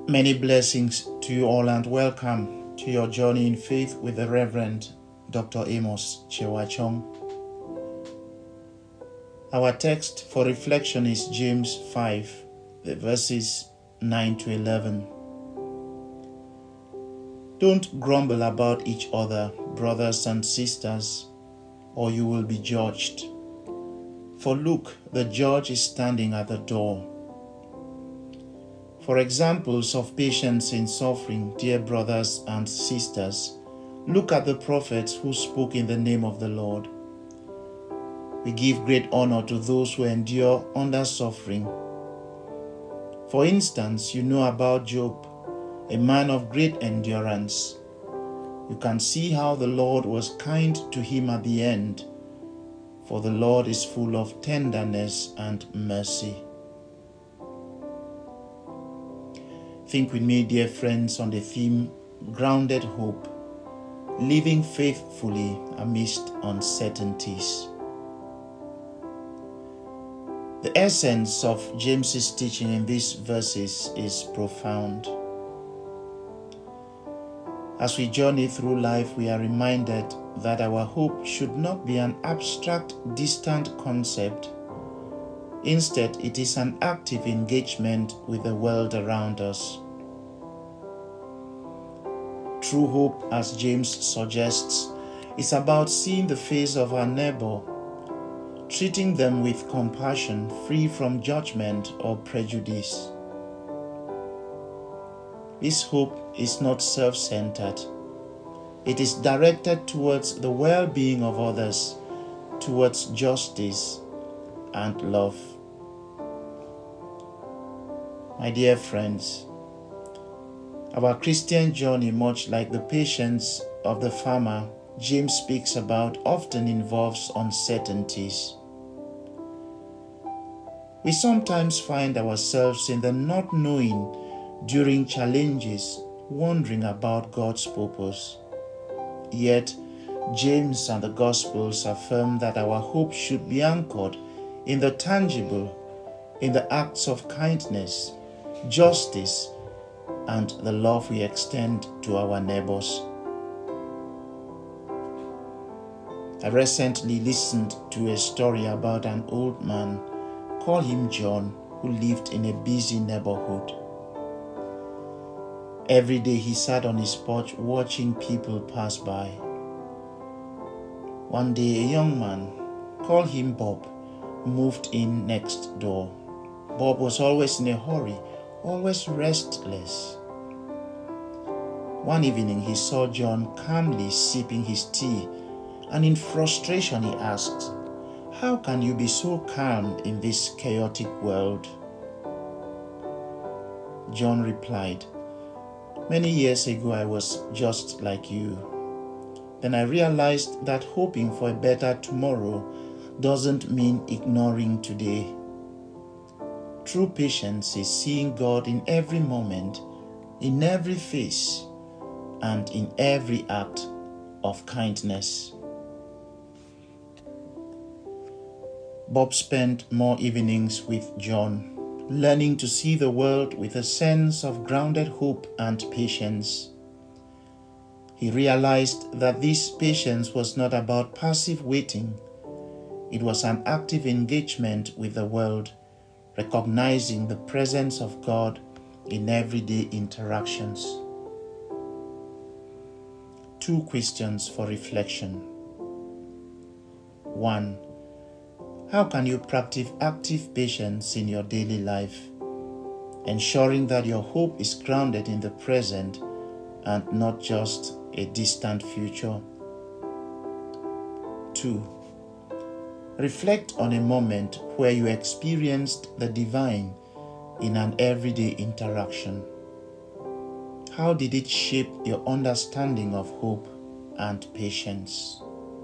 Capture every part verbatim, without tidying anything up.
Many blessings to you all and welcome to your journey in faith with the Reverend Doctor Amos Chewachong. Our text for reflection is James five, the verses nine to eleven. Don't grumble about each other, brothers and sisters, or you will be judged. For look, the judge is standing at the door. For examples of patience in suffering, dear brothers and sisters, look at the prophets who spoke in the name of the Lord. We give great honor to those who endure under suffering. For instance, you know about Job, a man of great endurance. You can see how the Lord was kind to him at the end, for the Lord is full of tenderness and mercy. Think with me, dear friends, on the theme Grounded Hope, living faithfully amidst uncertainties. The essence of James's teaching in these verses is profound. As we journey through life, we are reminded that our hope should not be an abstract, distant concept. Instead, it is an active engagement with the world around us. True hope, as James suggests, is about seeing the face of our neighbor, treating them with compassion, free from judgment or prejudice. This hope is not self-centered. It is directed towards the well-being of others, towards justice and love. My dear friends, our Christian journey, much like the patience of the farmer James speaks about, often involves uncertainties. We sometimes find ourselves in the not knowing during challenges, wondering about God's purpose. Yet, James and the Gospels affirm that our hope should be anchored in the tangible, in the acts of kindness, justice, and the love we extend to our neighbors. I recently listened to a story about an old man, call him John, who lived in a busy neighborhood. Every day he sat on his porch watching people pass by. One day a young man, call him Bob, moved in next door. Bob was always in a hurry, always restless. One evening he saw John calmly sipping his tea, and in frustration he asked, "How can you be so calm in this chaotic world?" John replied, "Many years ago I was just like you. Then I realized that hoping for a better tomorrow doesn't mean ignoring today. True patience is seeing God in every moment, in every face, and in every act of kindness." Bob spent more evenings with John, learning to see the world with a sense of grounded hope and patience. He realized that this patience was not about passive waiting. It was an active engagement with the world, recognizing the presence of God in everyday interactions. Two questions for reflection. One, how can you practice active patience in your daily life, ensuring that your hope is grounded in the present and not just a distant future? Two, reflect on a moment where you experienced the divine in an everyday interaction. How did it shape your understanding of hope and patience?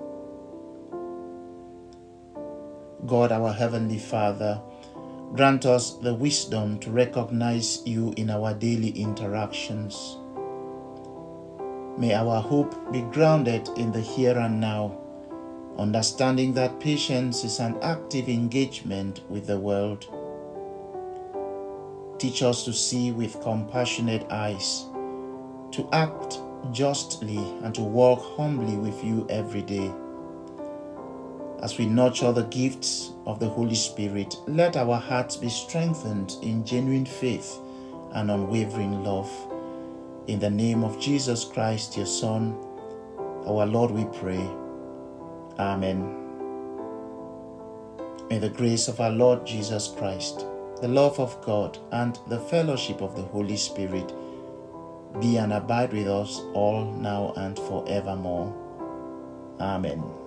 God, our Heavenly Father, grant us the wisdom to recognize you in our daily interactions. May our hope be grounded in the here and now, understanding that patience is an active engagement with the world. Teach us to see with compassionate eyes, to act justly, and to walk humbly with you every day. As we nurture the gifts of the Holy Spirit, let our hearts be strengthened in genuine faith and unwavering love. In the name of Jesus Christ, your Son, our Lord, we pray. Amen. May the grace of our Lord Jesus Christ, the love of God, and the fellowship of the Holy Spirit be and abide with us all now and forevermore. Amen.